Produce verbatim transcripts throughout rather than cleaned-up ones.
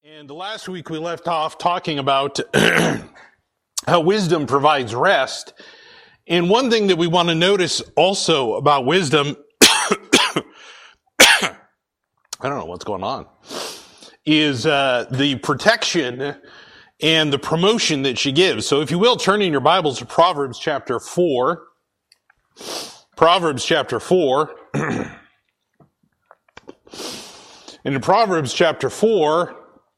And last week we left off talking about how wisdom provides rest. And one thing that we want to notice also about wisdom, I don't know what's going on, is uh, the protection and the promotion that she gives. So if you will, turn in your Bibles to Proverbs chapter four. Proverbs chapter four. And in Proverbs chapter four,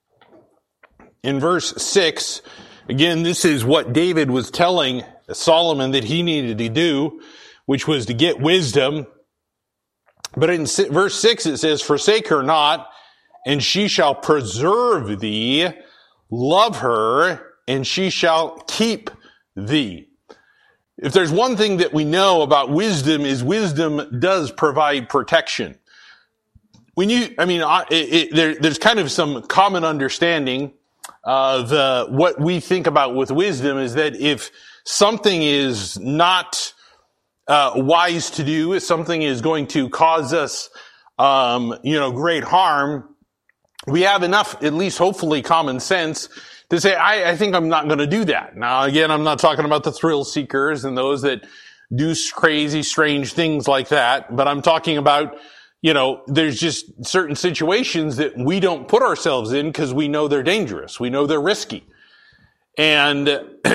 in verse six, again, this is what David was telling Solomon that he needed to do, which was to get wisdom. But in verse six it says, "Forsake her not, and she shall preserve thee. Love her, and she shall keep thee." If there's one thing that we know about wisdom, is wisdom does provide protection. When you, I mean, it, it, there, there's kind of some common understanding of uh, what we think about with wisdom is that if something is not uh, wise to do, if something is going to cause us, um, you know, great harm, we have enough, at least hopefully common sense to say, I, I think I'm not going to do that. Now, again, I'm not talking about the thrill seekers and those that do crazy, strange things like that, but I'm talking about, you know, there's just certain situations that we don't put ourselves in because we know they're dangerous. We know they're risky. And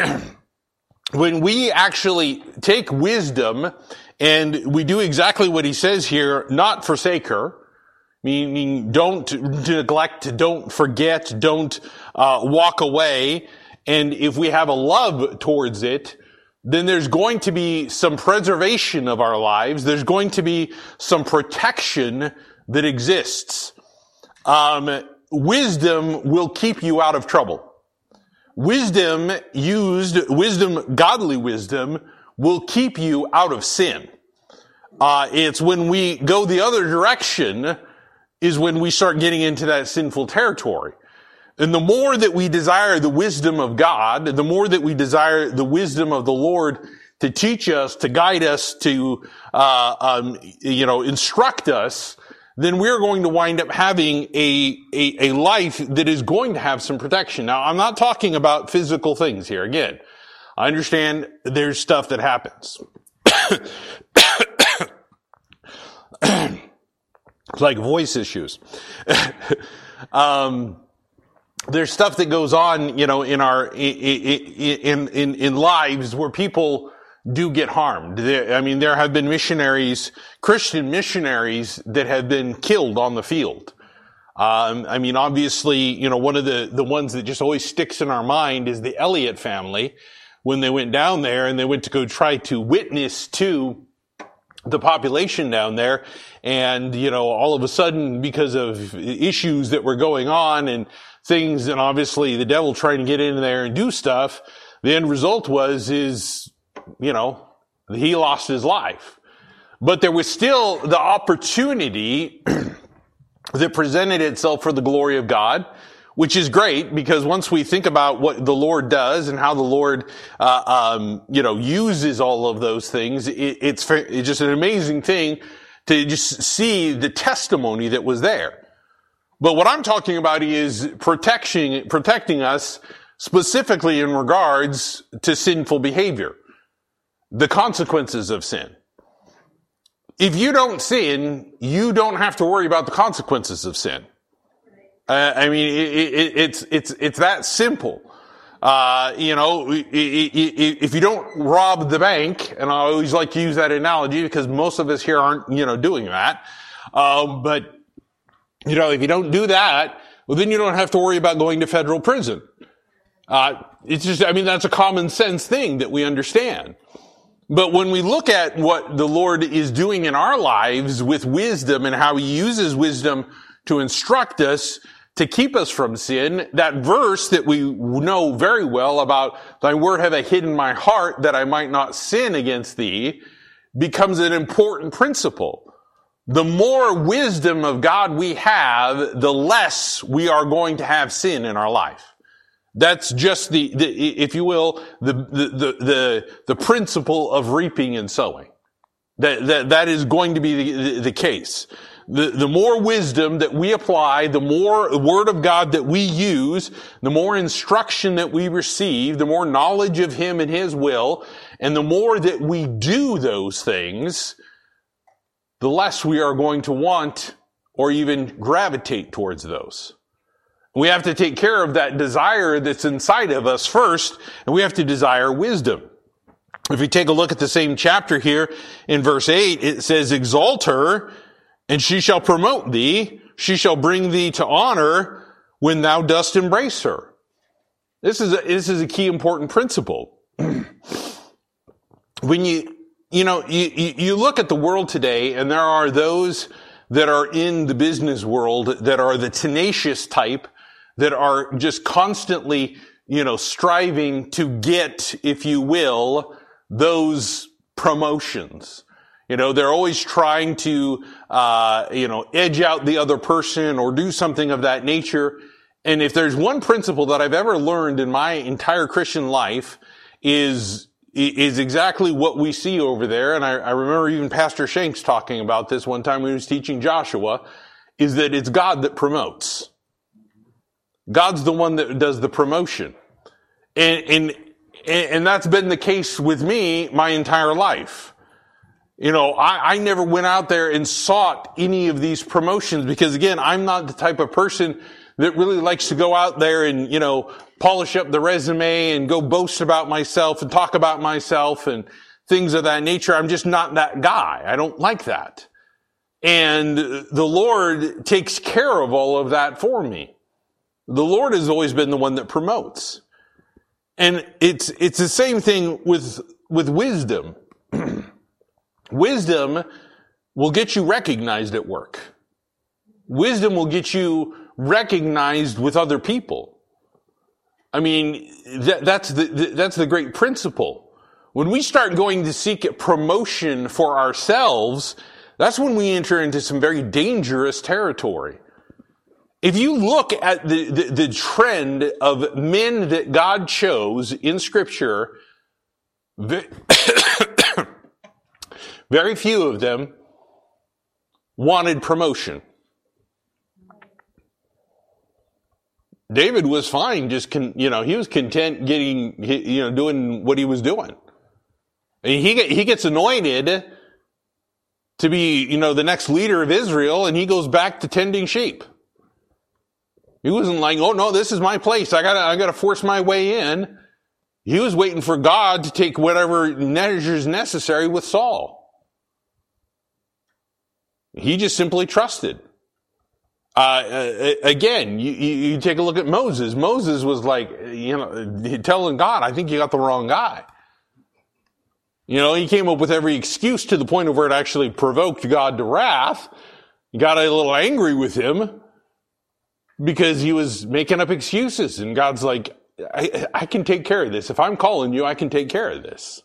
when we actually take wisdom and we do exactly what he says here, not forsake her, meaning don't neglect, don't forget, don't uh, walk away. And if we have a love towards it, then there's going to be some preservation of our lives. There's going to be some protection that exists. Um, wisdom will keep you out of trouble. Wisdom used, wisdom, godly wisdom, will keep you out of sin. Uh, it's when we go the other direction is when we start getting into that sinful territory. And the more that we desire the wisdom of God, the more that we desire the wisdom of the Lord to teach us, to guide us, to, uh, um, you know, instruct us, then we're going to wind up having a, a, a life that is going to have some protection. Now, I'm not talking about physical things here. Again, I understand there's stuff that happens. It's like voice issues. um, There's stuff that goes on, you know, in our, in, in, in lives where people do get harmed. There, I mean, there have been missionaries, Christian missionaries that have been killed on the field. Um, I mean, obviously, you know, one of the, the ones that just always sticks in our mind is the Elliott family when they went down there and they went to go try to witness to the population down there. And, you know, all of a sudden, because of issues that were going on and things, and obviously the devil trying to get in there and do stuff, the end result was, is, you know, he lost his life. But there was still the opportunity that presented itself for the glory of God, which is great, because once we think about what the Lord does and how the Lord, uh, um, you know, uses all of those things, it, it's, it's just an amazing thing to just see the testimony that was there. But what I'm talking about is protection, protecting us specifically in regards to sinful behavior, the consequences of sin. If you don't sin, you don't have to worry about the consequences of sin. Uh, I mean, it, it, it's, it's, it's that simple. Uh, you know, it, it, it, if you don't rob the bank, and I always like to use that analogy because most of us here aren't, you know, doing that. Um, but, you know, if you don't do that, well, then you don't have to worry about going to federal prison. Uh, it's just, I mean, that's a common sense thing that we understand. But when we look at what the Lord is doing in our lives with wisdom and how he uses wisdom to instruct us, to keep us from sin, that verse that we know very well about, thy word have I hid in my heart that I might not sin against thee, becomes an important principle. The more wisdom of God we have, the less we are going to have sin in our life. That's just the, the if you will, the, the, the, the, the principle of reaping and sowing. That, that, that is going to be the, the, the case. The, the more wisdom that we apply, the more Word of God that we use, the more instruction that we receive, the more knowledge of Him and His will, and the more that we do those things, the less we are going to want or even gravitate towards those. We have to take care of that desire that's inside of us first, and we have to desire wisdom. If we take a look at the same chapter here in verse eight, it says, "Exalt her, and she shall promote thee. She shall bring thee to honor when thou dost embrace her." This is a, this is a key important principle. When you, you know, you, you look at the world today, and there are those that are in the business world that are the tenacious type, that are just constantly, you know, striving to get, if you will, those promotions. You know, they're always trying to, uh, you know, edge out the other person or do something of that nature. And if there's one principle that I've ever learned in my entire Christian life is, is exactly what we see over there. And I, I remember even Pastor Shanks talking about this one time when he was teaching Joshua, is that it's God that promotes. God's the one that does the promotion. And, and, and that's been the case with me my entire life. You know, I, I never went out there and sought any of these promotions because, again, I'm not the type of person that really likes to go out there and, you know, polish up the resume and go boast about myself and talk about myself and things of that nature. I'm just not that guy. I don't like that. And the Lord takes care of all of that for me. The Lord has always been the one that promotes. And it's, it's the same thing with, with wisdom. Wisdom will get you recognized at work. Wisdom will get you recognized with other people. I mean, that, that's the, the, that's the great principle. When we start going to seek promotion for ourselves, that's when we enter into some very dangerous territory. If you look at the, the, the trend of men that God chose in Scripture, very, very few of them wanted promotion. David was fine, just, con, you know, he was content getting, you know, doing what he was doing. And he, he gets anointed to be, you know, the next leader of Israel, and he goes back to tending sheep. He wasn't like, oh no, this is my place. I gotta, I gotta force my way in. He was waiting for God to take whatever measures necessary with Saul. He just simply trusted. Uh, again, you, you take a look at Moses. Moses was like, you know, telling God, I think you got the wrong guy. You know, he came up with every excuse to the point of where it actually provoked God to wrath. He got a little angry with him because he was making up excuses. And God's like, I, I can take care of this. If I'm calling you, I can take care of this.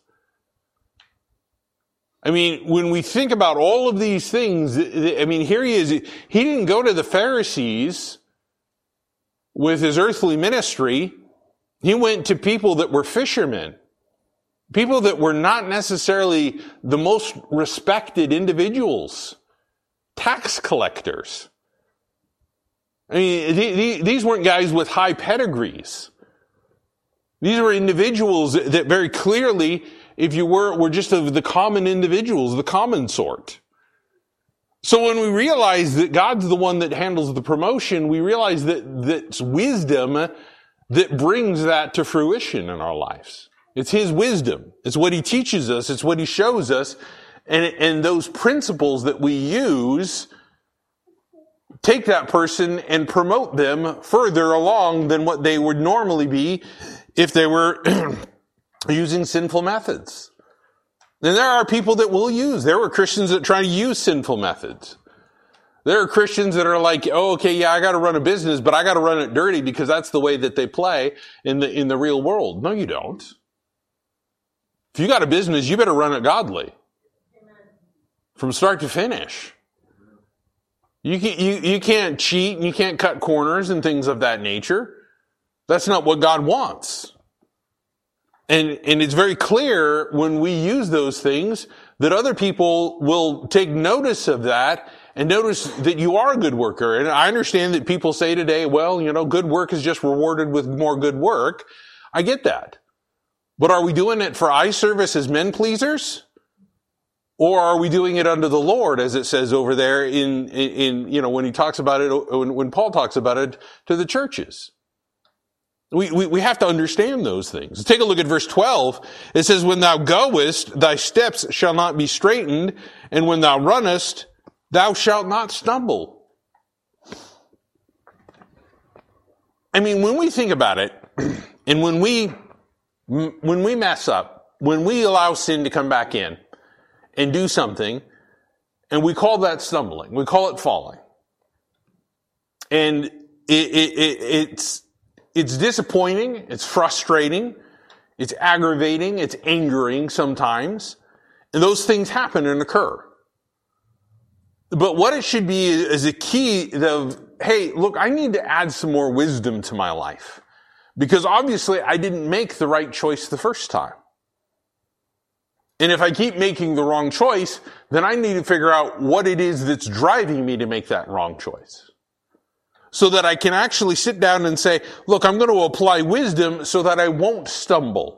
I mean, when we think about all of these things, I mean, here he is. He didn't go to the Pharisees with his earthly ministry. He went to people that were fishermen. People that were not necessarily the most respected individuals. Tax collectors. I mean, these weren't guys with high pedigrees. These were individuals that very clearly, if you were, were just of the common individuals, the common sort. So when we realize that God's the one that handles the promotion, we realize that that's wisdom that brings that to fruition in our lives. It's His wisdom. It's what He teaches us. It's what He shows us. And, and those principles that we use take that person and promote them further along than what they would normally be if they were using sinful methods. And there are people that will use. There were Christians that try to use sinful methods. There are Christians that are like, oh, okay, yeah, I got to run a business, but I got to run it dirty because that's the way that they play in the in the real world. No, you don't. If you got a business, you better run it godly. From start to finish. You can, you, you can't cheat and you can't cut corners and things of that nature. That's not what God wants. And, and it's very clear when we use those things that other people will take notice of that and notice that you are a good worker. And I understand that people say today, well, you know, good work is just rewarded with more good work. I get that. But are we doing it for eye service as men pleasers? Or are we doing it under the Lord, as it says over there in, in, in you know, when he talks about it, when, when Paul talks about it to the churches? We, we, we have to understand those things. Take a look at verse twelve. It says, when thou goest, thy steps shall not be straitened, and when thou runnest, thou shalt not stumble. I mean, when we think about it, and when we, when we mess up, when we allow sin to come back in, and do something, and we call that stumbling. We call it falling. And it, it, it, it's, it's disappointing, it's frustrating, it's aggravating, it's angering sometimes, and those things happen and occur. But what it should be is a key of, hey, look, I need to add some more wisdom to my life. Because obviously I didn't make the right choice the first time. And if I keep making the wrong choice, then I need to figure out what it is that's driving me to make that wrong choice. So that I can actually sit down and say, look, I'm going to apply wisdom so that I won't stumble.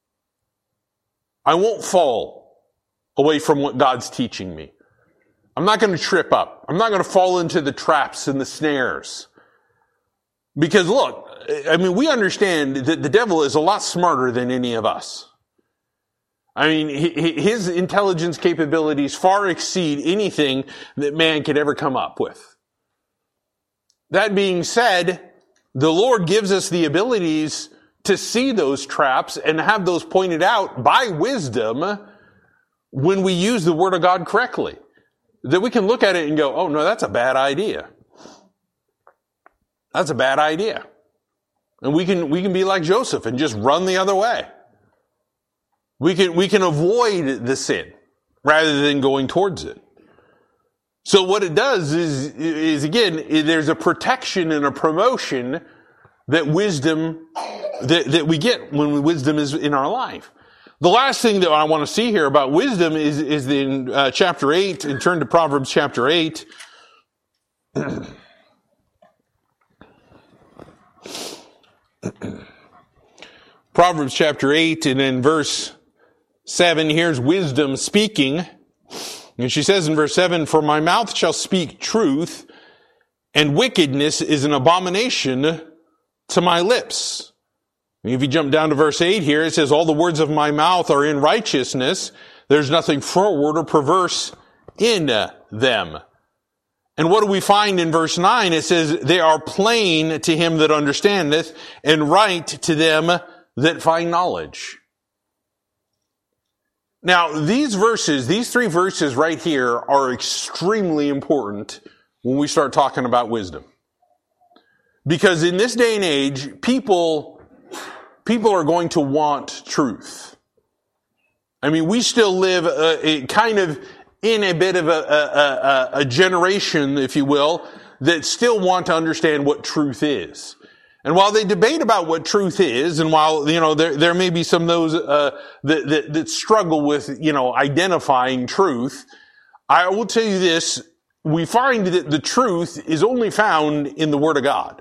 I won't fall away from what God's teaching me. I'm not going to trip up. I'm not going to fall into the traps and the snares. Because look, I mean, we understand that the devil is a lot smarter than any of us. I mean, his intelligence capabilities far exceed anything that man could ever come up with. That being said, the Lord gives us the abilities to see those traps and have those pointed out by wisdom when we use the Word of God correctly. That we can look at it and go, oh no, that's a bad idea. That's a bad idea. And we can, we can be like Joseph and just run the other way. We can, we can avoid the sin rather than going towards it. So what it does is, is again, there's a protection and a promotion that wisdom, that, that we get when wisdom is in our life. The last thing that I want to see here about wisdom is, is in uh, chapter eight, and turn to Proverbs chapter eight. Proverbs chapter eight, and in verse seven, here's wisdom speaking. And she says in verse seven, for my mouth shall speak truth, and wickedness is an abomination to my lips. And if you jump down to verse eight here, it says, all the words of my mouth are in righteousness. There's nothing forward or perverse in them. And what do we find in verse nine? It says, they are plain to him that understandeth, and right to them that find knowledge. Now, these verses, these three verses right here are extremely important when we start talking about wisdom. Because in this day and age, people, people are going to want truth. I mean, we still live a, a kind of in a bit of a, a, a, a generation, if you will, that still want to understand what truth is. And while they debate about what truth is, and while, you know, there, there may be some of those, uh, that, that, that struggle with, you know, identifying truth, I will tell you this, we find that the truth is only found in the Word of God.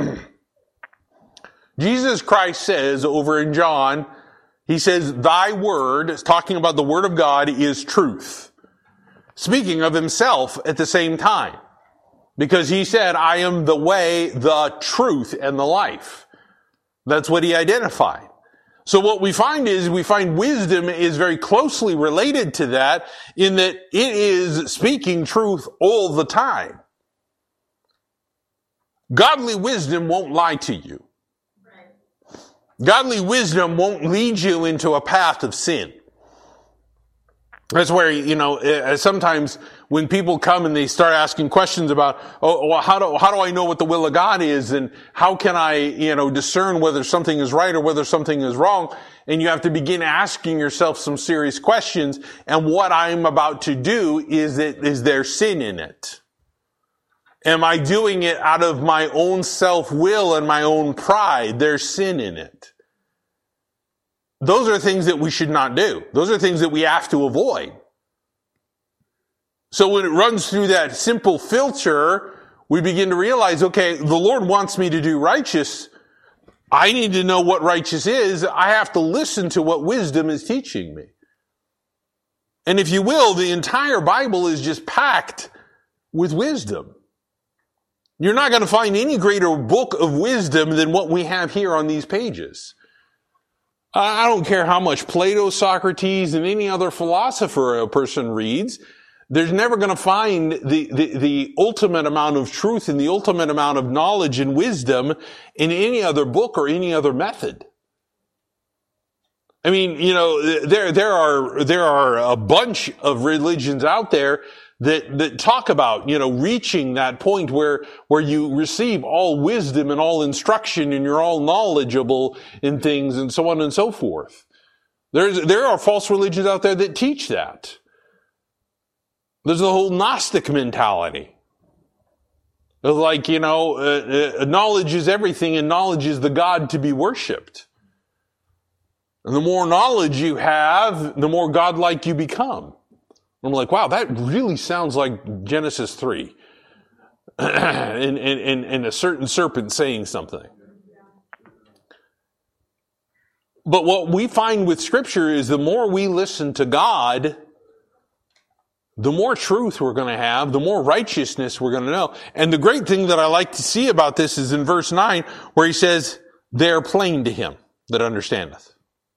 Jesus Christ says over in John, he says, thy word, talking about the Word of God, is truth. Speaking of himself at the same time. Because he said, I am the way, the truth, and the life. That's what he identified. So what we find is, we find wisdom is very closely related to that, in that it is speaking truth all the time. Godly wisdom won't lie to you. Godly wisdom won't lead you into a path of sin. That's where, you know, sometimes when people come and they start asking questions about, oh, well, how do, how do I know what the will of God is? And how can I, you know, discern whether something is right or whether something is wrong? And you have to begin asking yourself some serious questions. And what I'm about to do, is it, is there sin in it? Am I doing it out of my own self-will and my own pride? There's sin in it. Those are things that we should not do. Those are things that we have to avoid. So when it runs through that simple filter, we begin to realize, okay, the Lord wants me to do righteous. I need to know what righteous is. I have to listen to what wisdom is teaching me. And if you will, the entire Bible is just packed with wisdom. You're not going to find any greater book of wisdom than what we have here on these pages. I don't care how much Plato, Socrates, and any other philosopher a person reads, there's never going to find the, the, the ultimate amount of truth and the ultimate amount of knowledge and wisdom in any other book or any other method. I mean, you know, there, there are, there are a bunch of religions out there that, that talk about, you know, reaching that point where, where you receive all wisdom and all instruction and you're all knowledgeable in things and so on and so forth. There's, there are false religions out there that teach that. There's the whole Gnostic mentality. Like, you know, uh, uh, knowledge is everything and knowledge is the God to be worshipped. And the more knowledge you have, the more godlike you become. I'm like, wow, that really sounds like Genesis three. and, and, and, and a certain serpent saying something. But what we find with Scripture is the more we listen to God, the more truth we're going to have, the more righteousness we're going to know. And the great thing that I like to see about this is in verse nine, where he says, they are plain to him that understandeth.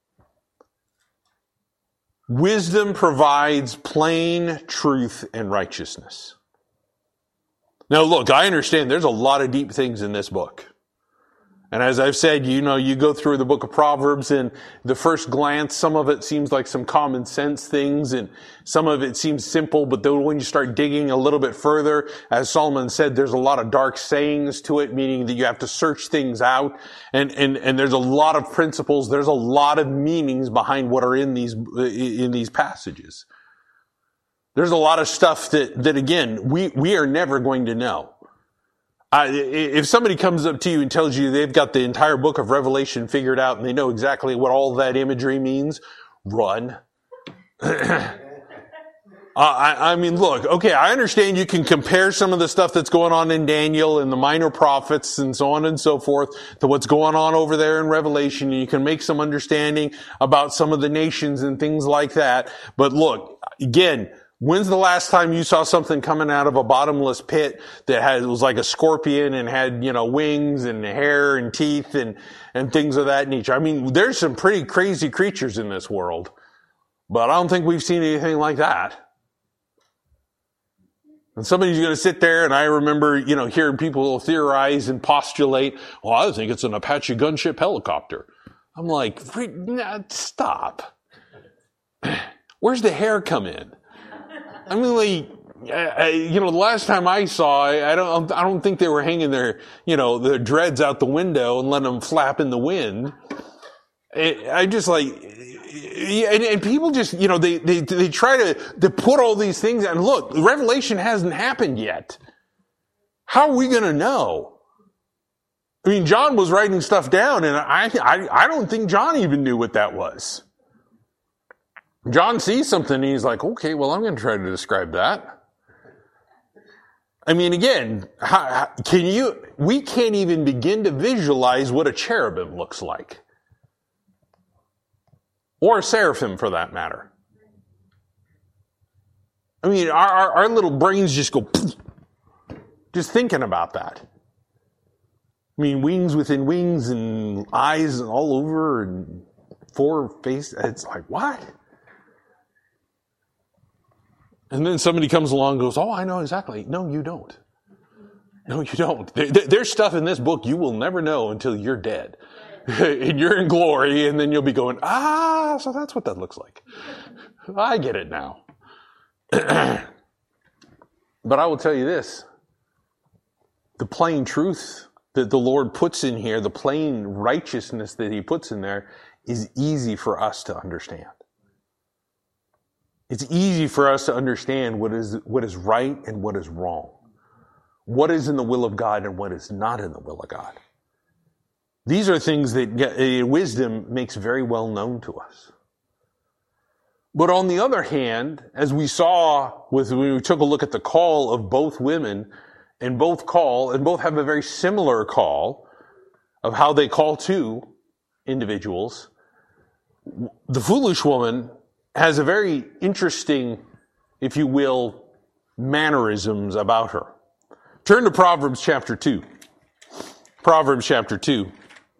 Wisdom provides plain truth and righteousness. Now look, I understand there's a lot of deep things in this book. And as I've said, you know, you go through the book of Proverbs and the first glance, some of it seems like some common sense things and some of it seems simple, but then when you start digging a little bit further, as Solomon said, there's a lot of dark sayings to it, meaning that you have to search things out and, and, and there's a lot of principles, there's a lot of meanings behind what are in these, in these passages. There's a lot of stuff that, that again, we, we are never going to know. Uh, if somebody comes up to you and tells you they've got the entire book of Revelation figured out and they know exactly what all that imagery means, run. uh, I, I mean, look, okay, I understand you can compare some of the stuff that's going on in Daniel and the minor prophets and so on and so forth to what's going on over there in Revelation, and you can make some understanding about some of the nations and things like that. But look, again, when's the last time you saw something coming out of a bottomless pit that had, was like a scorpion and had, you know, wings and hair and teeth and, and things of that nature? I mean, there's some pretty crazy creatures in this world, but I don't think we've seen anything like that. And somebody's going to sit there, and I remember, you know, hearing people theorize and postulate, well, I think it's an Apache gunship helicopter. I'm like, stop. Where's the hair come in? I mean, like, I, you know, the last time I saw, I, I don't, I don't think they were hanging their, you know, their dreads out the window and letting them flap in the wind. I, I just like, and, and people just, you know, they, they, they try to, to put all these things, and look, Revelation hasn't happened yet. How are we going to know? I mean, John was writing stuff down, and I, I, I don't think John even knew what that was. John sees something and he's like, okay, well, I'm going to try to describe that. I mean, again, how, how, can you, we can't even begin to visualize what a cherubim looks like. Or a seraphim for that matter. I mean, our, our, our little brains just go, just thinking about that. I mean, wings within wings and eyes and all over and four faces. It's like, what? And then somebody comes along and goes, oh, I know exactly. No, you don't. No, you don't. There, there's stuff in this book you will never know until you're dead. And you're in glory, and then you'll be going, ah, so that's what that looks like. I get it now. But I will tell you this. The plain truth that the Lord puts in here, the plain righteousness that he puts in there, is easy for us to understand. It's easy for us to understand what is, what is right and what is wrong. What is in the will of God and what is not in the will of God. These are things that uh, wisdom makes very well known to us. But on the other hand, as we saw with, when we took a look at the call of both women, and both call, and both have a very similar call of how they call to individuals, the foolish woman has a very interesting, if you will, mannerisms about her. Turn to Proverbs chapter two. Proverbs chapter two.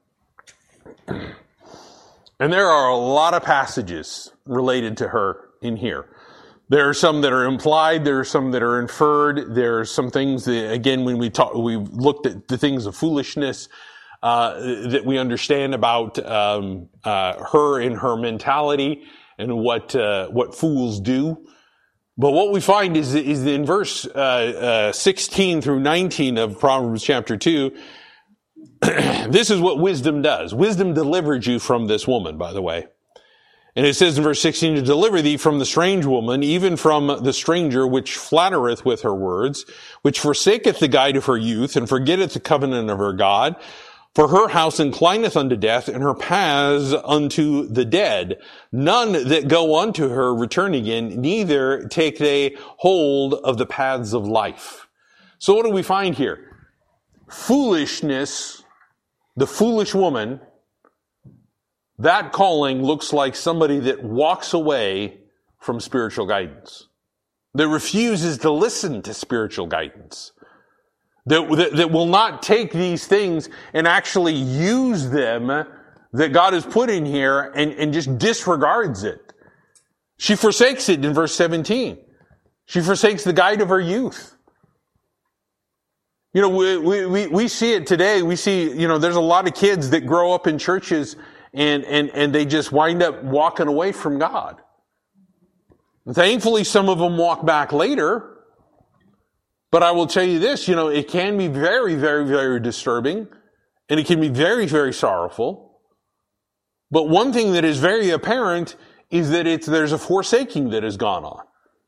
And there are a lot of passages related to her in here. There are some that are implied. There are some that are inferred. There are some things that, again, when we talk, we looked at the things of foolishness, uh, that we understand about, um, uh, her and her mentality and what, uh, what fools do. But what we find is, is in verse, uh, uh, sixteen through nineteen of Proverbs chapter two, this is what wisdom does. Wisdom delivered you from this woman, by the way. And it says in verse sixteen, to deliver thee from the strange woman, even from the stranger which flattereth with her words, which forsaketh the guide of her youth, and forgetteth the covenant of her God. For her house inclineth unto death, and her paths unto the dead. None that go unto her return again, neither take they hold of the paths of life. So what do we find here? Foolishness, the foolish woman, that calling looks like somebody that walks away from spiritual guidance, that refuses to listen to spiritual guidance, that, that, that will not take these things and actually use them that God has put in here and, and just disregards it. She forsakes it in verse seventeen. She forsakes the guide of her youth. You know, we, we, we see it today. We see, you know, there's a lot of kids that grow up in churches and, and, and they just wind up walking away from God. Thankfully, some of them walk back later. But I will tell you this, you know, it can be very, very, very disturbing, and it can be very, very sorrowful. But one thing that is very apparent is that it's, there's a forsaking that has gone on.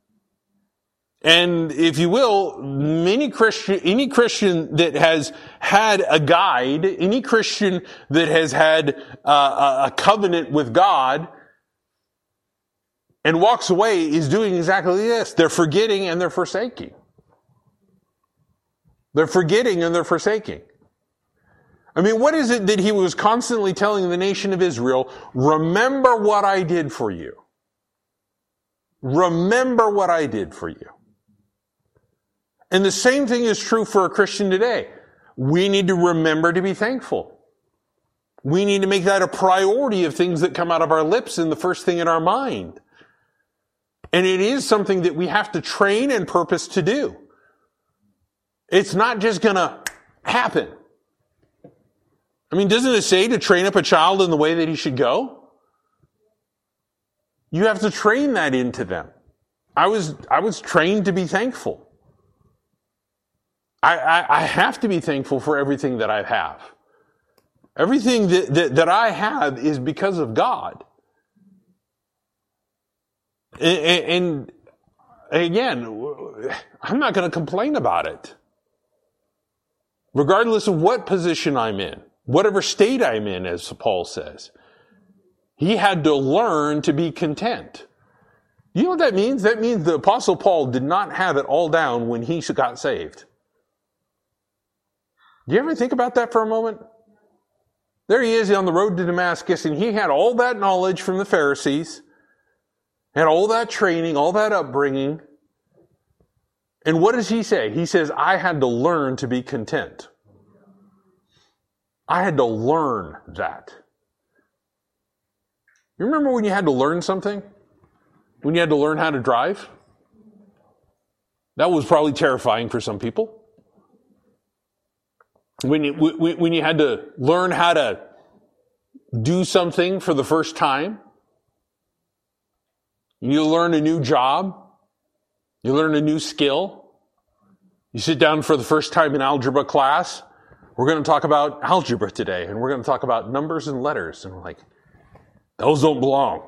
And if you will, many Christian, any Christian that has had a guide, any Christian that has had uh, a covenant with God and walks away is doing exactly this. They're forgetting and they're forsaking. They're forgetting and they're forsaking. I mean, what is it that he was constantly telling the nation of Israel? Remember what I did for you. Remember what I did for you. And the same thing is true for a Christian today. We need to remember to be thankful. We need to make that a priority of things that come out of our lips and the first thing in our mind. And it is something that we have to train and purpose to do. It's not just going to happen. I mean, doesn't it say to train up a child in the way that he should go? You have to train that into them. I was, I was trained to be thankful. I, I, I have to be thankful for everything that I have. Everything that, that, that I have is because of God. And, and again, I'm not going to complain about it. Regardless of what position I'm in, whatever state I'm in, as Paul says, he had to learn to be content. You know what that means? That means the Apostle Paul did not have it all down when he got saved. Do you ever think about that for a moment? There he is on the road to Damascus, and he had all that knowledge from the Pharisees, had all that training, all that upbringing. And what does he say? He says, I had to learn to be content. I had to learn that. You remember when you had to learn something? When you had to learn how to drive? That was probably terrifying for some people. When you, when you had to learn how to do something for the first time. You learn a new job. You learn a new skill. You sit down for the first time in algebra class. We're going to talk about algebra today, and we're going to talk about numbers and letters. And we're like, those don't belong.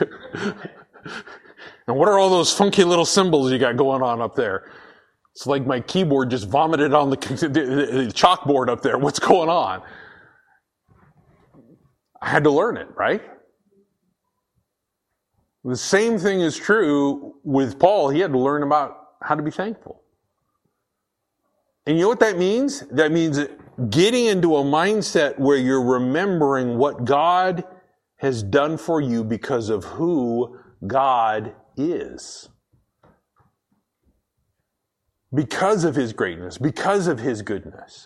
And what are all those funky little symbols you got going on up there? It's like my keyboard just vomited on the, the, the chalkboard up there. What's going on? I had to learn it, right? The same thing is true with Paul. He had to learn about how to be thankful. And you know what that means? That means getting into a mindset where you're remembering what God has done for you because of who God is. Because of His greatness, because of His goodness.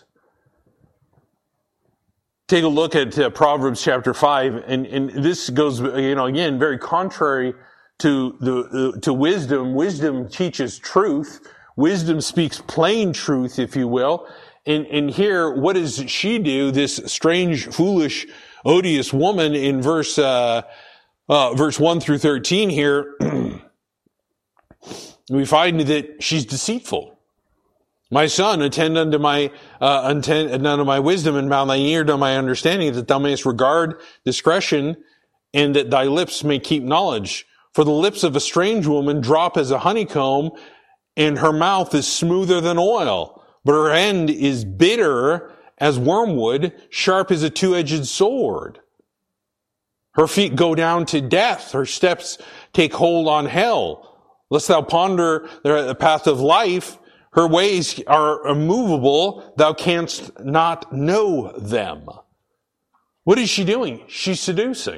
Take a look at uh, Proverbs chapter five, and, and this goes, you know, again, very contrary to the uh, to wisdom. Wisdom teaches truth. Wisdom speaks plain truth, if you will. And, and here, what does she do? This strange, foolish, odious woman in verse uh, uh, verse one through thirteen here, we find that she's deceitful. My son, attend unto my, uh, attend unto my wisdom and bow thine ear to my understanding, that thou mayest regard discretion and that thy lips may keep knowledge. For the lips of a strange woman drop as a honeycomb, and her mouth is smoother than oil, but her end is bitter as wormwood, sharp as a two-edged sword. Her feet go down to death, her steps take hold on hell. Lest thou ponder the path of life, her ways are immovable, thou canst not know them. What is she doing? She's seducing.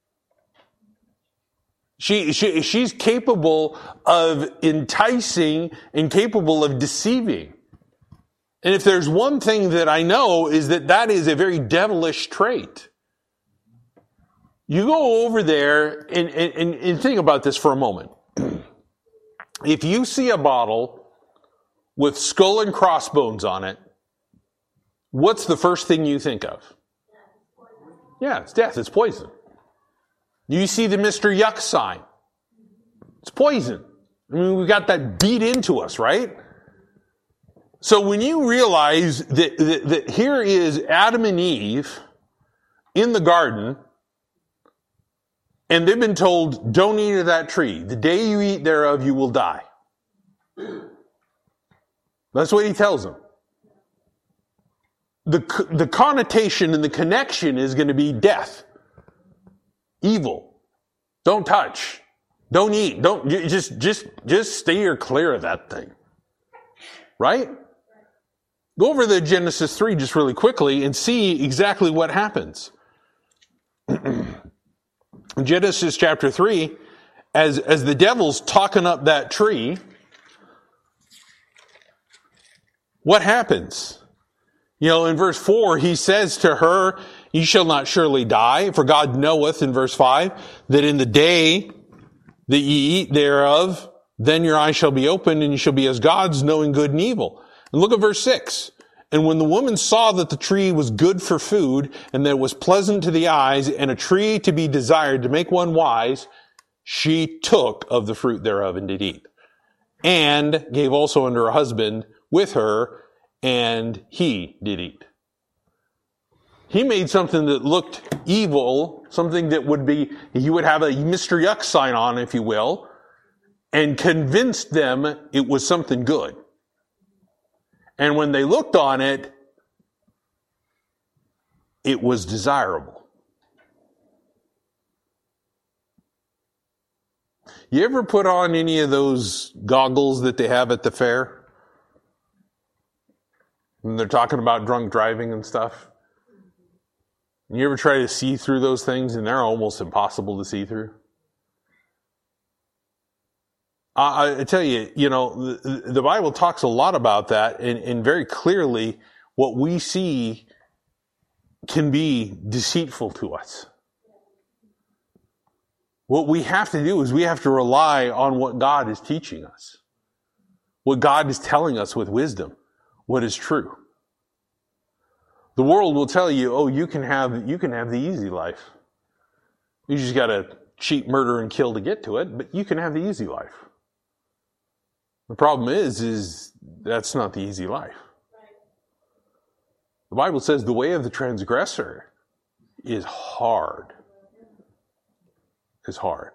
She, she, she's capable of enticing and capable of deceiving. And if there's one thing that I know is that that is a very devilish trait. You go over there and, and, and think about this for a moment. If you see a bottle with skull and crossbones on it, what's the first thing you think of? Yeah, it's death. It's poison. You see the Mister Yuck sign. It's poison. I mean, we got that beat into us, right? So when you realize that, that, that here is Adam and Eve in the garden, and they've been told, don't eat of that tree. The day you eat thereof, you will die. That's what he tells them. The, the connotation and the connection is going to be death. Evil. Don't touch. Don't eat. Don't, just, just, just stay clear of that thing. Right? Go over to Genesis three just really quickly and see exactly what happens. Genesis chapter three, as, as the devil's talking up that tree, what happens? You know, in verse four, he says to her, ye shall not surely die, for God knoweth, in verse five, that in the day that ye eat thereof, then your eyes shall be opened, and ye shall be as gods, knowing good and evil. And look at verse six. And when the woman saw that the tree was good for food, and that it was pleasant to the eyes, and a tree to be desired to make one wise, she took of the fruit thereof and did eat. And gave also unto her husband with her, and he did eat. He made something that looked evil, something that would be, he would have a Mister Yuck sign on, if you will, and convinced them it was something good. And when they looked on it, it was desirable. You ever put on any of those goggles that they have at the fair? And they're talking about drunk driving and stuff. And you ever try to see through those things, and they're almost impossible to see through? I, I tell you, you know, the, the Bible talks a lot about that, and, and very clearly what we see can be deceitful to us. What we have to do is we have to rely on what God is teaching us. What God is telling us with wisdom. What is true. The world will tell you, oh, you can have, you can have the easy life. You just gotta cheat, murder, and kill to get to it, but you can have the easy life. The problem is, is that's not the easy life. The Bible says the way of the transgressor is hard. Is hard.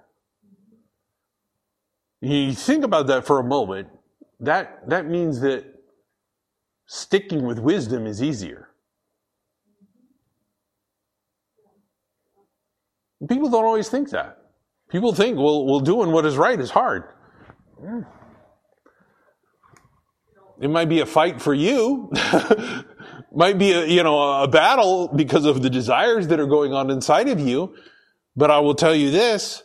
You think about that for a moment, that, that means that sticking with wisdom is easier. People don't always think that. People think, well, well, doing what is right is hard. It might be a fight for you. Might be a, you know, a battle because of the desires that are going on inside of you. But I will tell you this,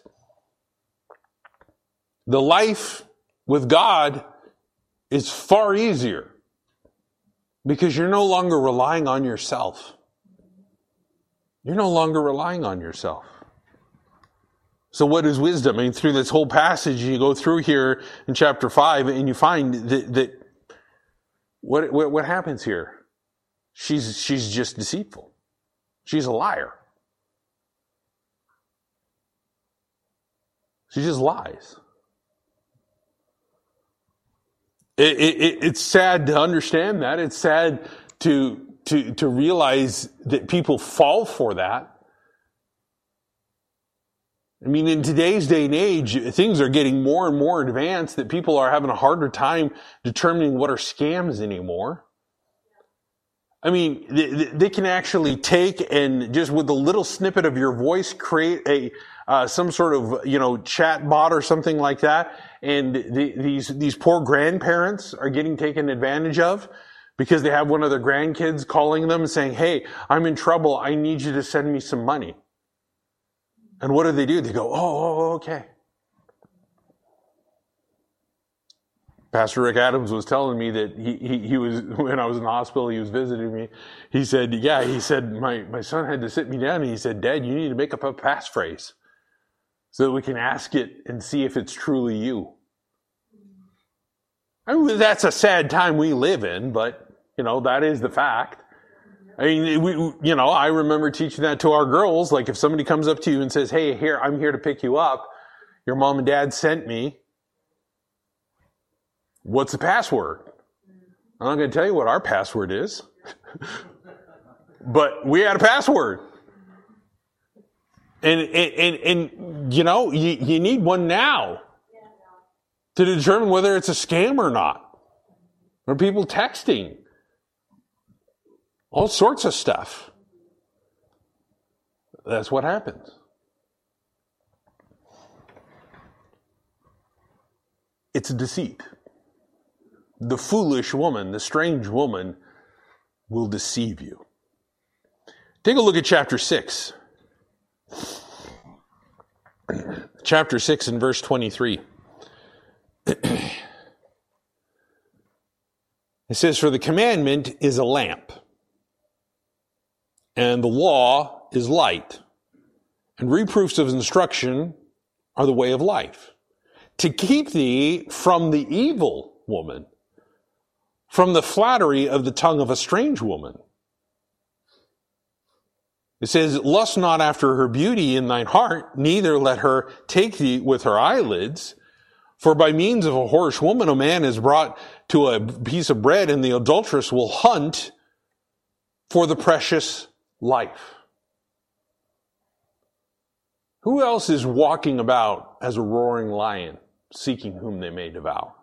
the life with God is far easier because you're no longer relying on yourself. You're no longer relying on yourself. So what is wisdom? I mean, through this whole passage, you go through here in chapter five and you find that, that what, what, what happens here? She's, she's just deceitful. She's a liar. She just lies. It, it, it's sad to understand that. It's sad to, to, to realize that people fall for that. I mean, in today's day and age, things are getting more and more advanced that people are having a harder time determining what are scams anymore. I mean, they, they can actually take and just with a little snippet of your voice create a uh, some sort of, you know, chat bot or something like that. And the, these these poor grandparents are getting taken advantage of because they have one of their grandkids calling them and saying, "Hey, I'm in trouble. I need you to send me some money." And what do they do? They go, "Oh, oh okay." Pastor Rick Adams was telling me that he, he, he was, when I was in the hospital, he was visiting me. He said, yeah, he said, my, my son had to sit me down and he said, "Dad, you need to make up a passphrase so that we can ask it and see if it's truly you." I mean, that's a sad time we live in, but, you know, that is the fact. I mean, we, you know, I remember teaching that to our girls. Like if somebody comes up to you and says, "Hey, here, I'm here to pick you up. Your mom and dad sent me. What's the password?" I'm not going to tell you what our password is. But we had a password. And, and, and, and you know, you, you need one now to determine whether it's a scam or not. Or people texting. All sorts of stuff. That's what happens. It's a deceit. The foolish woman, the strange woman, will deceive you. Take a look at chapter six. Chapter six and verse twenty-three. It says, "For the commandment is a lamp, and the law is light, and reproofs of instruction are the way of life, to keep thee from the evil woman, from the flattery of the tongue of a strange woman." It says, "Lust not after her beauty in thine heart, neither let her take thee with her eyelids. For by means of a whorish woman a man is brought to a piece of bread, and the adulteress will hunt for the precious life." Who else is walking about as a roaring lion, seeking whom they may devour?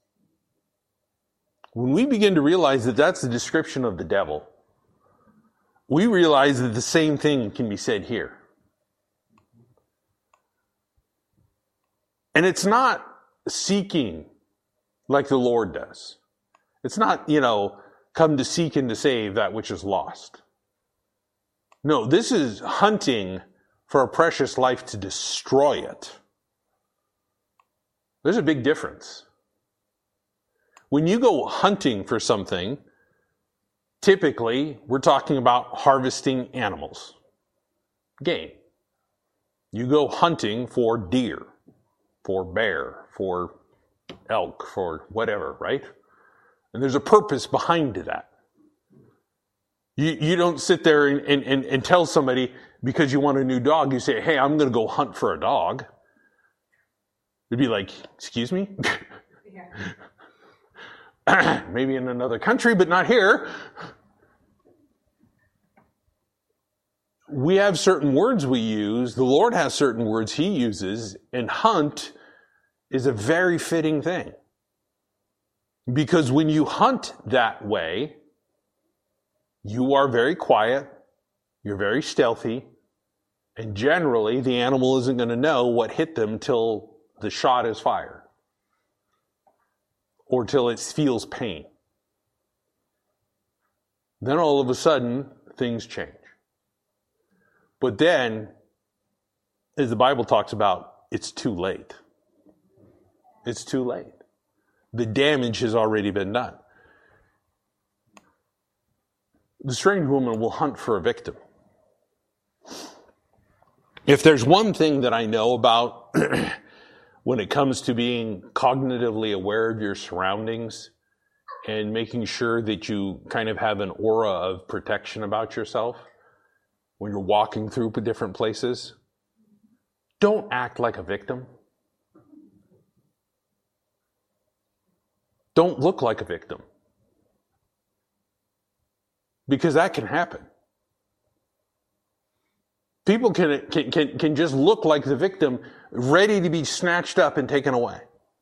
When we begin to realize that that's the description of the devil, we realize that the same thing can be said here. And it's not seeking like the Lord does. It's not, you know, come to seek and to save that which is lost. No, this is hunting for a precious life to destroy it. There's a big difference. When you go hunting for something, typically we're talking about harvesting animals, game. You go hunting for deer, for bear, for elk, for whatever, right? And there's a purpose behind that. You, you don't sit there and, and, and tell somebody because you want a new dog, you say, "Hey, I'm going to go hunt for a dog." They'd be like, "Excuse me?" Maybe in another country, but not here. We have certain words we use. The Lord has certain words He uses, and hunt is a very fitting thing. Because when you hunt that way, you are very quiet, you're very stealthy, And generally, the animal isn't going to know what hit them till the shot is fired or till it feels pain. Then all of a sudden, things change. But then, as the Bible talks about, it's too late. It's too late. The damage has already been done. The strange woman will hunt for a victim. If there's one thing that I know about when it comes to being cognitively aware of your surroundings and making sure that you kind of have an aura of protection about yourself when you're walking through different places, don't act like a victim. Don't look like a victim. Because that can happen. People can, can, can, can just look like the victim, ready to be snatched up and taken away.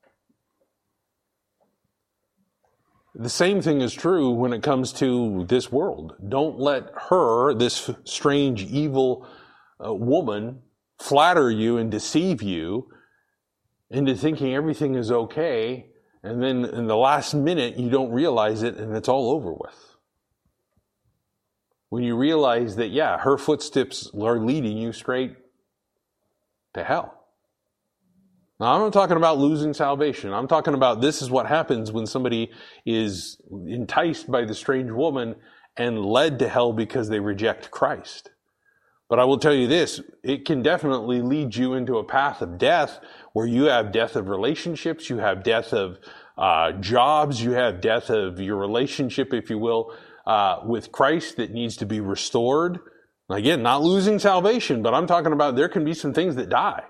The same thing is true when it comes to this world. Don't let her, this strange, evil uh, woman, flatter you and deceive you into thinking everything is okay, and then in the last minute you don't realize it and it's all over with. When you realize that, yeah, her footsteps are leading you straight to hell. Now, I'm not talking about losing salvation. I'm talking about this is what happens when somebody is enticed by the strange woman and led to hell because they reject Christ. But I will tell you this, it can definitely lead you into a path of death where you have death of relationships, you have death of uh, jobs, you have death of your relationship, if you will, Uh, with Christ that needs to be restored. Again, not losing salvation, but I'm talking about there can be some things that die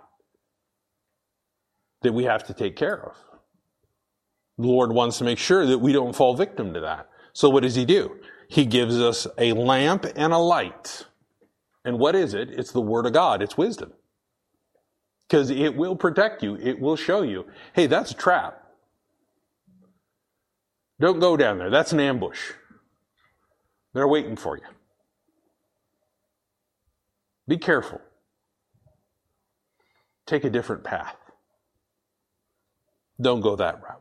that we have to take care of. The Lord wants to make sure that we don't fall victim to that. So what does he do? He gives us a lamp and a light. And what is it? It's the Word of God. It's wisdom. Because it will protect you. It will show you, hey, that's a trap. Don't go down there. That's an ambush. They're waiting for you. Be careful. Take a different path. Don't go that route.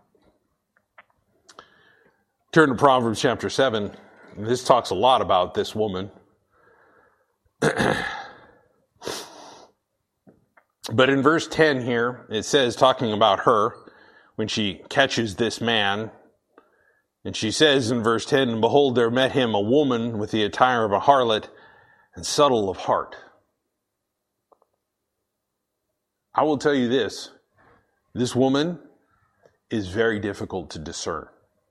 Turn to Proverbs chapter seven. This talks a lot about this woman. But in verse ten here, it says, talking about her, when she catches this man, and she says in verse ten, and behold, there met him a woman with the attire of a harlot and subtle of heart. I will tell you this, this woman is very difficult to discern.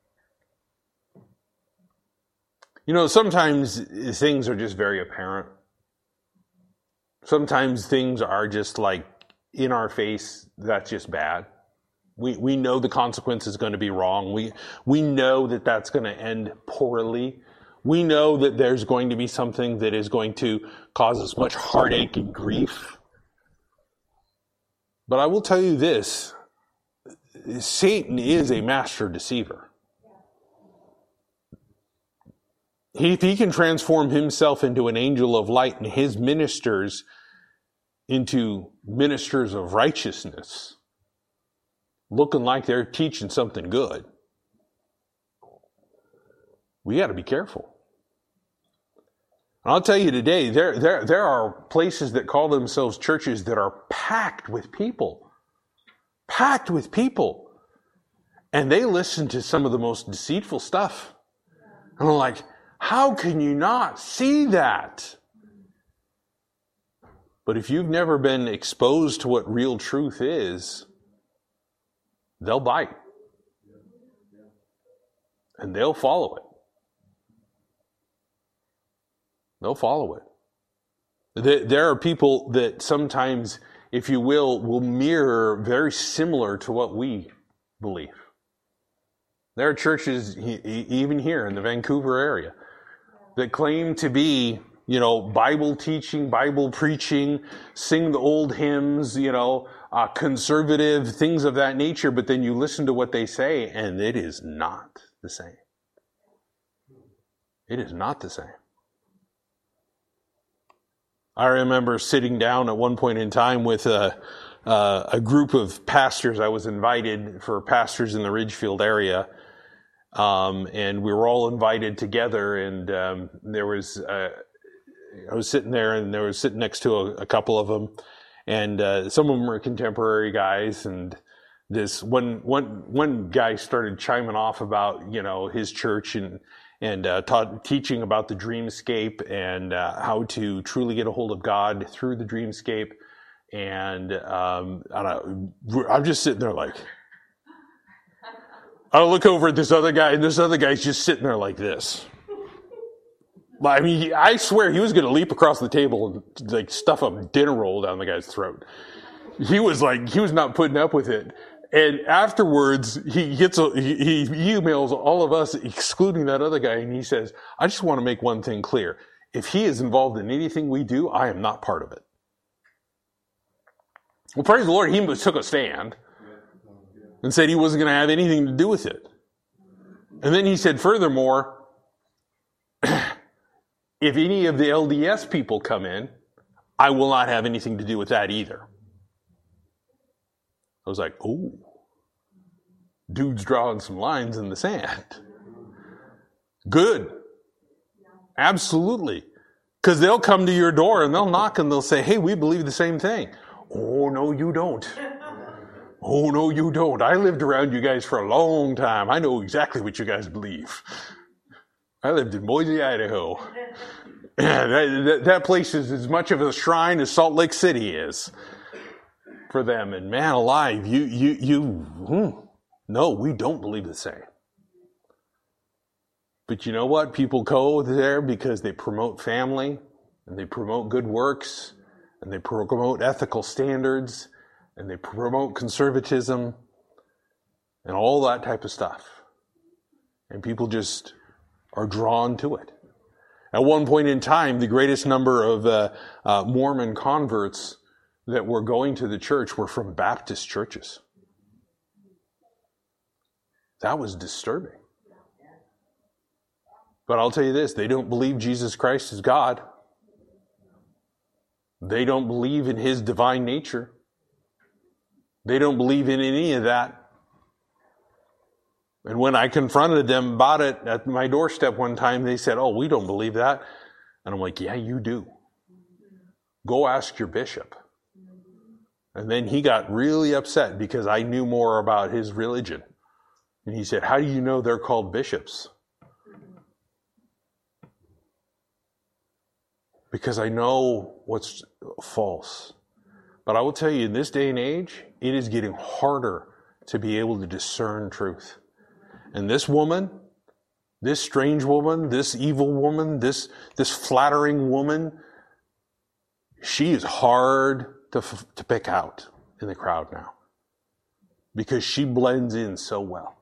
You know, sometimes things are just very apparent. Sometimes things are just like in our face, that's just bad. We we know the consequence is going to be wrong. We we know that that's going to end poorly. We know that there's going to be something that is going to cause us much heartache and grief. But I will tell you this, Satan is a master deceiver. He, he can transform himself into an angel of light and his ministers into ministers of righteousness, looking like they're teaching something good. We got to be careful. And I'll tell you today, there, there, there are places that call themselves churches that are packed with people. Packed with people. And they listen to some of the most deceitful stuff. And I'm like, how can you not see that? But if you've never been exposed to what real truth is, they'll bite. And they'll follow it. They'll follow it. There are people that sometimes, if you will, will mirror very similar to what we believe. There are churches, even here in the Vancouver area, that claim to be, you know, Bible teaching, Bible preaching, sing the old hymns, you know, uh, conservative, things of that nature, but then you listen to what they say, and it is not the same. It is not the same. I remember sitting down at one point in time with a, uh, a group of pastors. I was invited for pastors in the Ridgefield area. Um, and we were all invited together, and um, there was, uh, I was sitting there, and there was sitting next to a, a couple of them, and uh, some of them were contemporary guys, and this one, one, one guy started chiming off about, you know, his church and, and uh, taught, teaching about the dreamscape and uh, how to truly get a hold of God through the dreamscape, and um, I don't know, I'm just sitting there like, I look over at this other guy, and this other guy's just sitting there like this. I mean, he, I swear he was going to leap across the table and like stuff a dinner roll down the guy's throat. He was like, he was not putting up with it. And afterwards, he gets, a, he, he emails all of us, excluding that other guy, and he says, "I just want to make one thing clear. If he is involved in anything we do, I am not part of it." Well, praise the Lord, he took a stand and said he wasn't going to have anything to do with it. And then he said, furthermore, if any of the L D S people come in, I will not have anything to do with that either. I was like, oh, dude's drawing some lines in the sand. Good. Absolutely. Because they'll come to your door and they'll knock and they'll say, hey, we believe the same thing. Oh, no, you don't. Oh, no, you don't. I lived around you guys for a long time. I know exactly what you guys believe. I lived in Boise, Idaho. that, that, that place is as much of a shrine as Salt Lake City is for them. And man alive, you, you, you, hmm, no, we don't believe the same. But you know what? People go there because they promote family, and they promote good works, and they promote ethical standards, and they promote conservatism and all that type of stuff. And people just are drawn to it. At one point in time, the greatest number of uh, uh, Mormon converts that were going to the church were from Baptist churches. That was disturbing. But I'll tell you this, they don't believe Jesus Christ is God. They don't believe in his divine nature. They don't believe in any of that. And when I confronted them about it at my doorstep one time, they said, oh, we don't believe that. And I'm like, yeah, you do. Go ask your bishop. And then he got really upset because I knew more about his religion. And he said, how do you know they're called bishops? Because I know what's false. But I will tell you, in this day and age, it is getting harder to be able to discern truth. And this woman, this strange woman, this evil woman, this, this flattering woman, she is hard to, to pick out in the crowd now. Because she blends in so well.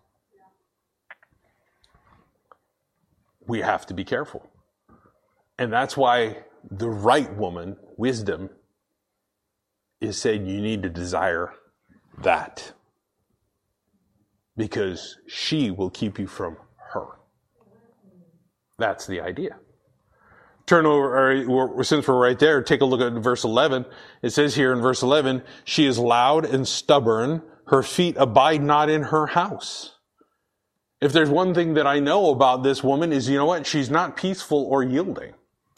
We have to be careful. And that's why the right woman, wisdom, is said you need to desire that. Because she will keep you from her. That's the idea. Turn over, or since we're right there, take a look at verse eleven. It says here in verse eleven, she is loud and stubborn. Her feet abide not in her house. If there's one thing that I know about this woman is, you know what? She's not peaceful or yielding.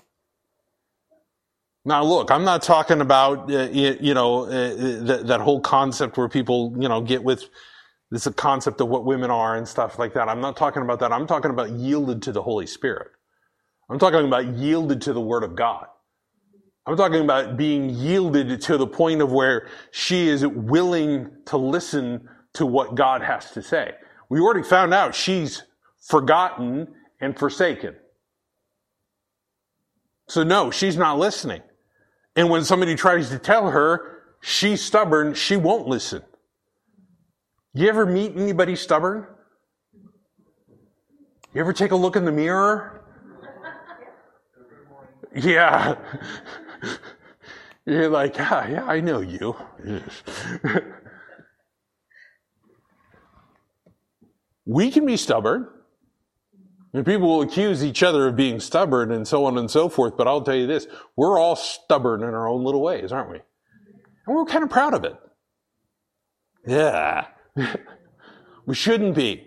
Now, look, I'm not talking about, uh, you know, uh, that, that whole concept where people, you know, get with this concept of what women are and stuff like that. I'm not talking about that. I'm talking about yielded to the Holy Spirit. I'm talking about yielded to the Word of God. I'm talking about being yielded to the point of where she is willing to listen to what God has to say. We already found out she's forgotten and forsaken. So no, she's not listening. And when somebody tries to tell her she's stubborn, she won't listen. You ever meet anybody stubborn? You ever take a look in the mirror? Yeah. You're like, ah, yeah, I know you. We can be stubborn. And people will accuse each other of being stubborn and so on and so forth, but I'll tell you this, we're all stubborn in our own little ways, aren't we? And we're kind of proud of it. Yeah. We shouldn't be.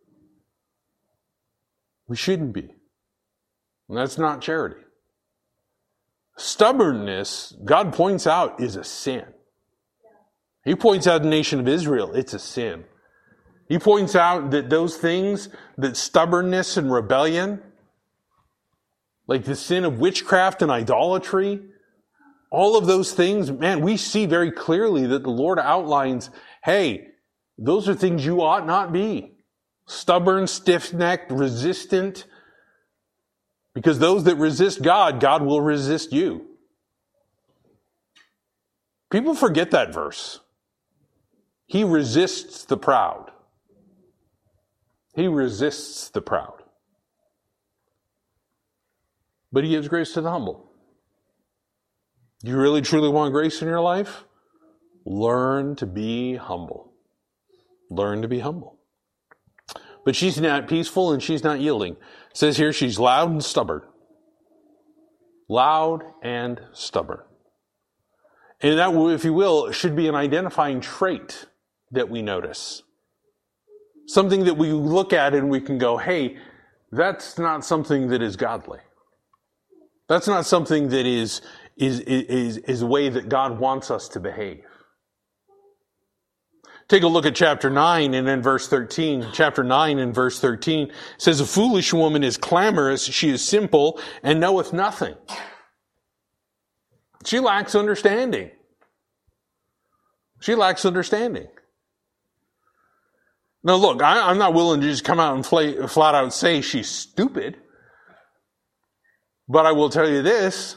We shouldn't be. And that's not charity. Stubbornness, God points out, is a sin. He points out the nation of Israel, it's a sin. He points out that those things, that stubbornness and rebellion, like the sin of witchcraft and idolatry, all of those things, man, we see very clearly that the Lord outlines, hey, those are things you ought not be. Stubborn, stiff-necked, resistant. Because those that resist God, God will resist you. People forget that verse. He resists the proud. He resists the proud. But he gives grace to the humble. Do you really truly want grace in your life? Learn to be humble. Learn to be humble. But she's not peaceful and she's not yielding. It says here she's loud and stubborn. Loud and stubborn. And that, if you will, should be an identifying trait that we notice. Something that we look at and we can go, hey, that's not something that is godly. That's not something that is, is, is, is a way that God wants us to behave. Take a look at chapter nine and in verse thirteen. Chapter nine and verse thirteen says, a foolish woman is clamorous, she is simple, and knoweth nothing. She lacks understanding. She lacks understanding. Now look, I, I'm not willing to just come out and flat, flat out say she's stupid. But I will tell you this.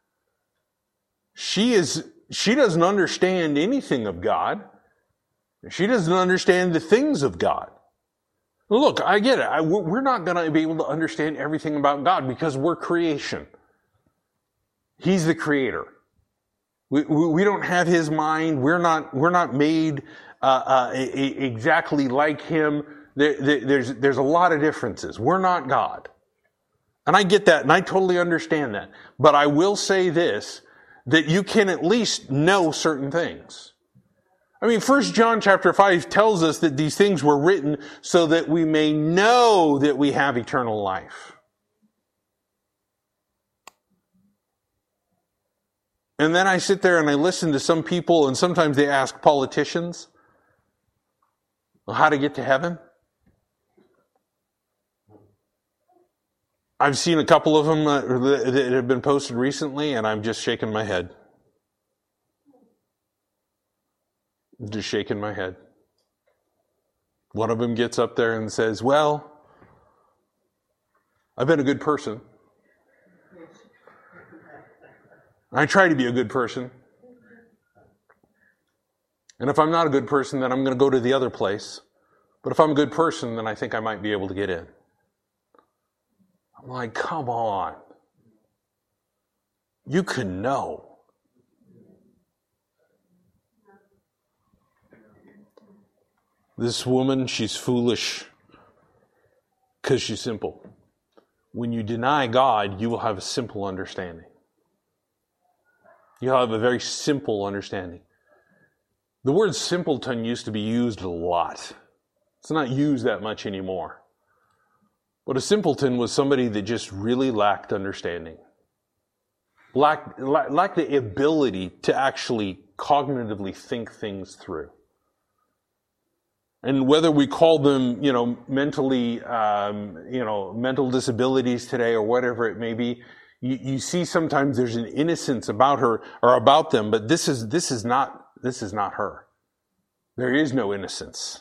She is, she doesn't understand anything of God. She doesn't understand the things of God. Look, I get it. I, we're not going to be able to understand everything about God because we're creation. He's the creator. We, we, we don't have his mind. We're not, we're not made uh, uh, a, a, exactly like him. There, there, there's, there's a lot of differences. We're not God. And I get that, and I totally understand that. But I will say this, that you can at least know certain things. I mean, First John chapter five tells us that these things were written so that we may know that we have eternal life. And then I sit there and I listen to some people, and sometimes they ask politicians how to get to heaven. I've seen a couple of them that have been posted recently, and I'm just shaking my head. Just shaking my head. One of them gets up there and says, well, I've been a good person. I try to be a good person. And if I'm not a good person, then I'm going to go to the other place. But if I'm a good person, then I think I might be able to get in. I'm like, come on. You can know. This woman, she's foolish because she's simple. When you deny God, you will have a simple understanding. You'll have a very simple understanding. The word simpleton used to be used a lot. It's not used that much anymore. But a simpleton was somebody that just really lacked understanding. Lacked, lacked the ability to actually cognitively think things through. And whether we call them, you know, mentally, um, you know, mental disabilities today or whatever it may be, you, you see sometimes there's an innocence about her or about them, but this is, this is not, this is not her. There is no innocence.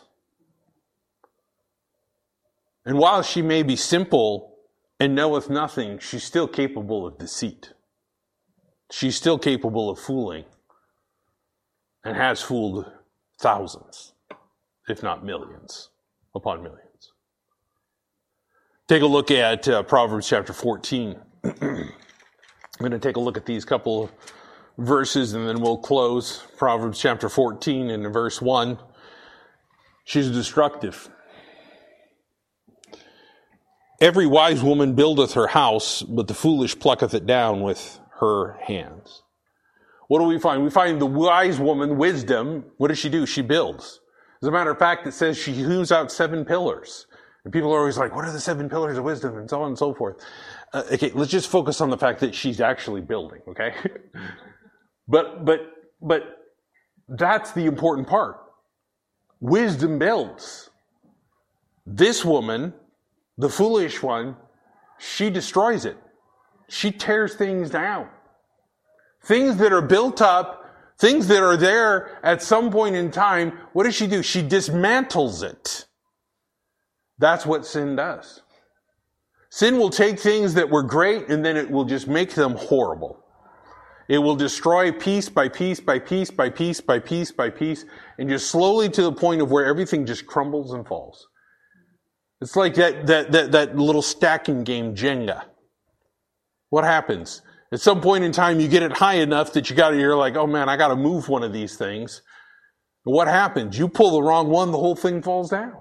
And while she may be simple and knoweth nothing, she's still capable of deceit. She's still capable of fooling and has fooled thousands, if not millions upon millions. Take a look at uh, Proverbs chapter fourteen. I'm going to take a look at these couple of verses and then we'll close. Proverbs chapter fourteen and in verse one. She's destructive. Every wise woman buildeth her house, but the foolish plucketh it down with her hands. What do we find? We find the wise woman, wisdom, what does she do? She builds. As a matter of fact, it says she hews out seven pillars. And people are always like, what are the seven pillars of wisdom? And so on and so forth. Uh, okay, let's just focus on the fact that she's actually building, okay? but, but, but that's the important part. Wisdom builds. This woman, the foolish one, she destroys it. She tears things down. Things that are built up, things that are there at some point in time, what does she do? She dismantles it. That's what sin does. Sin will take things that were great and then it will just make them horrible. It will destroy piece by piece by piece by piece by piece by piece and just slowly to the point of where everything just crumbles and falls. It's like that, that, that, that little stacking game, Jenga. What happens? At some point in time, you get it high enough that you got to, you're like, oh man, I got to move one of these things. And what happens? You pull the wrong one, the whole thing falls down.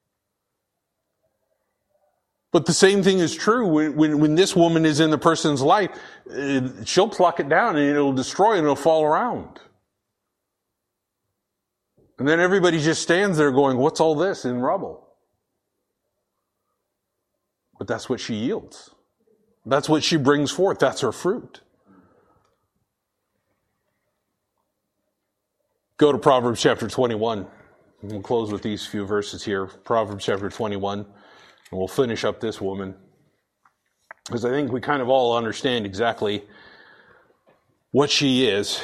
But the same thing is true when, when, when this woman is in the person's life. She'll pluck it down and it'll destroy and it'll fall around. And then everybody just stands there going, what's all this in rubble? But that's what she yields. That's what she brings forth. That's her fruit. Go to Proverbs chapter twenty-one. And we'll close with these few verses here. Proverbs chapter twenty-one. And we'll finish up this woman. Because I think we kind of all understand exactly what she is.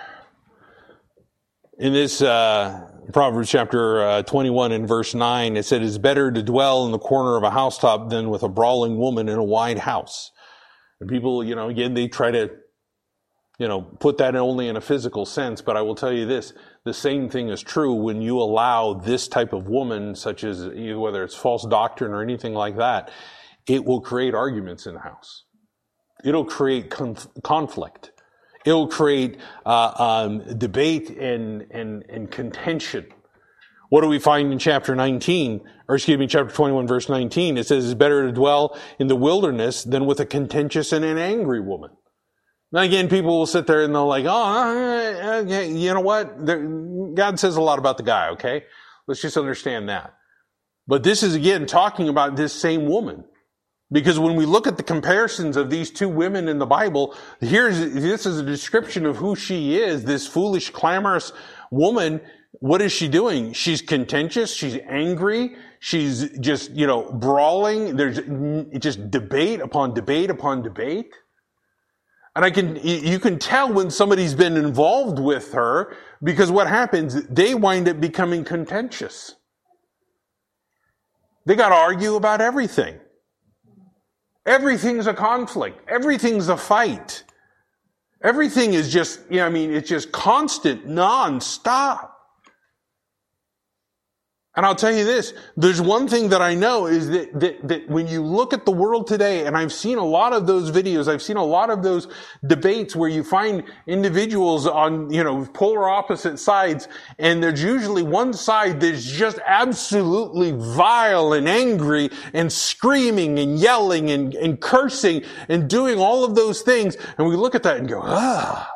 In this uh, Proverbs chapter uh, twenty-one and verse nine, it said, it's better to dwell in the corner of a housetop than with a brawling woman in a wide house. And people, you know, again, they try to, you know, put that only in a physical sense. But I will tell you this, the same thing is true when you allow this type of woman, such as whether it's false doctrine or anything like that, it will create arguments in the house. It'll create conf- conflict. It'll create uh, um, debate and, and, and contention. What do we find in chapter nineteen, or excuse me, chapter twenty-one, verse nineteen? It says, it's better to dwell in the wilderness than with a contentious and an angry woman. Now again, people will sit there and they'll like, oh, okay, you know what? God says a lot about the guy, okay? Let's just understand that. But this is again talking about this same woman. Because when we look at the comparisons of these two women in the Bible, here's, this is a description of who she is, this foolish, clamorous woman. What is she doing? She's contentious. She's angry. She's just, you know, brawling. There's just debate upon debate upon debate. And I can, you can tell when somebody's been involved with her because what happens, they wind up becoming contentious. They got to argue about everything. Everything's a conflict. Everything's a fight. Everything is just, you know, I mean, it's just constant, non-stop. And I'll tell you this, there's one thing that I know is that, that, that when you look at the world today, and I've seen a lot of those videos, I've seen a lot of those debates where you find individuals on, you know, polar opposite sides, and there's usually one side that's just absolutely vile and angry and screaming and yelling and, and cursing and doing all of those things, and we look at that and go, ah.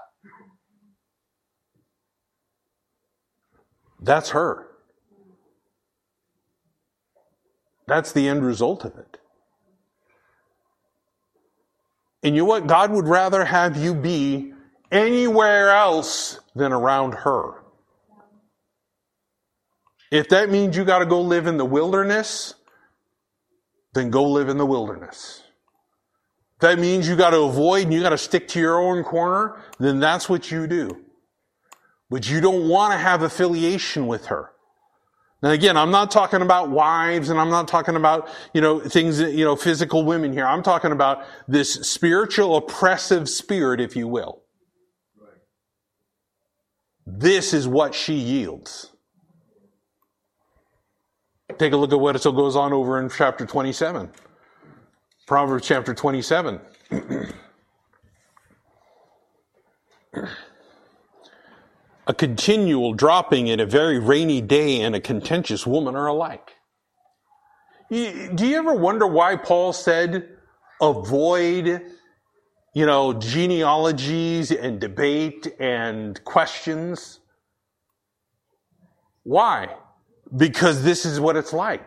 That's her. That's the end result of it. And you know what? God would rather have you be anywhere else than around her. If that means you got to go live in the wilderness, then go live in the wilderness. If that means you got to avoid and you got to stick to your own corner, then that's what you do. But you don't want to have affiliation with her. Now again, I'm not talking about wives and I'm not talking about, you know, things, you know, physical women here. I'm talking about this spiritual oppressive spirit, if you will. Right. This is what she yields. Take a look at what goes on over in chapter twenty-seven. Proverbs chapter twenty-seven. A continual dropping in a very rainy day and a contentious woman are alike. You, do you ever wonder why Paul said, avoid, you know, genealogies and debate and questions? Why? Because this is what it's like.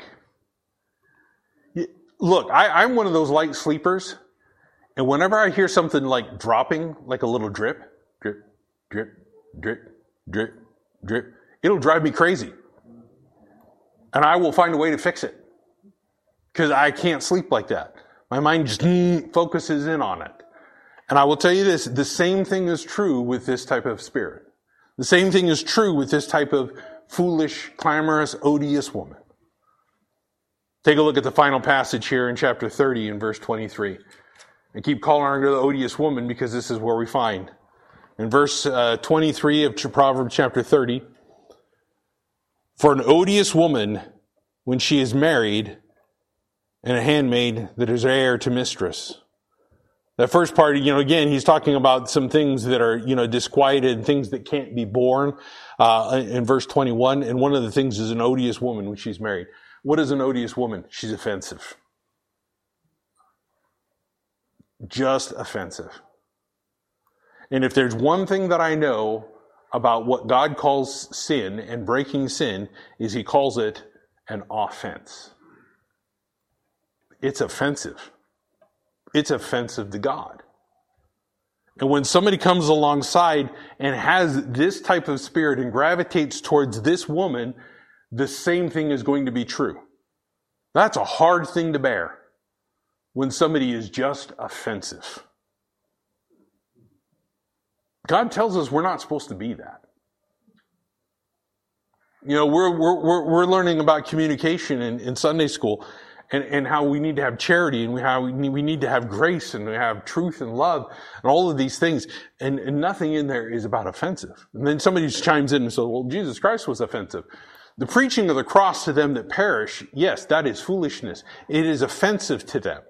Look, I, I'm one of those light sleepers, and whenever I hear something like dropping, like a little drip, drip, drip, drip, drip, drip, it'll drive me crazy. And I will find a way to fix it. Because I can't sleep like that. My mind just mm, focuses in on it. And I will tell you this, the same thing is true with this type of spirit. The same thing is true with this type of foolish, clamorous, odious woman. Take a look at the final passage here in chapter thirty in verse twenty-three. I keep calling her the odious woman because this is where we find. In verse uh, twenty-three of Proverbs chapter thirty, for an odious woman, when she is married, and a handmaid that is heir to mistress. That first part, you know, again, he's talking about some things that are, you know, disquieted, things that can't be borne, uh, in verse twenty-one. And one of the things is an odious woman when she's married. What is an odious woman? She's offensive. Just offensive. And if there's one thing that I know about what God calls sin and breaking sin, is he calls it an offense. It's offensive. It's offensive to God. And when somebody comes alongside and has this type of spirit and gravitates towards this woman, the same thing is going to be true. That's a hard thing to bear when somebody is just offensive. God tells us we're not supposed to be that. You know, we're we're we're learning about communication in, in Sunday school, and, and how we need to have charity, and how we need, we need to have grace, and we have truth and love, and all of these things. And, and nothing in there is about offensive. And then somebody just chimes in and says, well, Jesus Christ was offensive. The preaching of the cross to them that perish, yes, that is foolishness. It is offensive to them.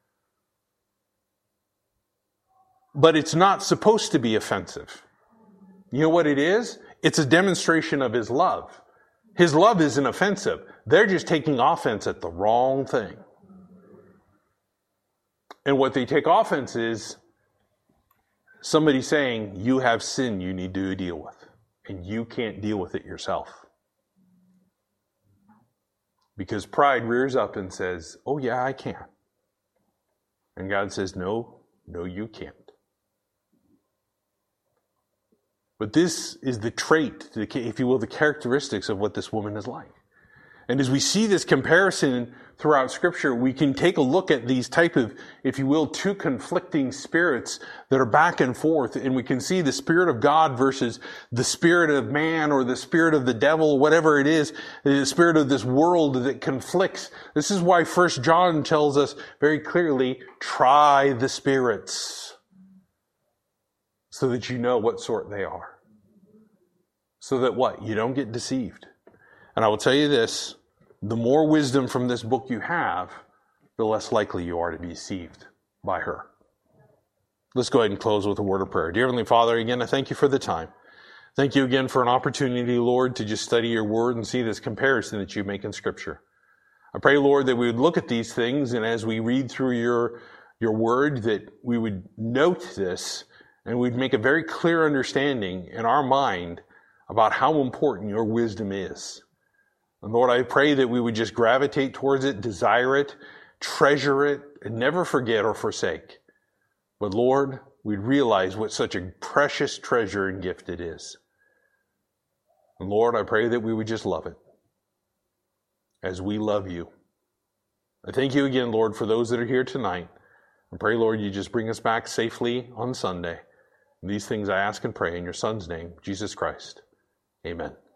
But it's not supposed to be offensive. You know what it is? It's a demonstration of his love. His love isn't offensive. They're just taking offense at the wrong thing. And what they take offense is somebody saying, you have sin you need to deal with, and you can't deal with it yourself. Because pride rears up and says, oh yeah, I can. And God says, no, no, you can't. But this is the trait, if you will, the characteristics of what this woman is like. And as we see this comparison throughout Scripture, we can take a look at these type of, if you will, two conflicting spirits that are back and forth, and we can see the Spirit of God versus the spirit of man or the spirit of the devil, whatever it is, the spirit of this world that conflicts. This is why First John tells us very clearly, try the spirits, so that you know what sort they are. So that what? You don't get deceived. And I will tell you this, the more wisdom from this book you have, the less likely you are to be deceived by her. Let's go ahead and close with a word of prayer. Dear Heavenly Father, again, I thank you for the time. Thank you again for an opportunity, Lord, to just study your word and see this comparison that you make in Scripture. I pray, Lord, that we would look at these things, and as we read through your, your word, that we would note this, and we'd make a very clear understanding in our mind about how important your wisdom is. And Lord, I pray that we would just gravitate towards it, desire it, treasure it, and never forget or forsake. But Lord, we'd realize what such a precious treasure and gift it is. And Lord, I pray that we would just love it as we love you. I thank you again, Lord, for those that are here tonight. I pray, Lord, you just bring us back safely on Sunday. And these things I ask and pray in your Son's name, Jesus Christ. Amen.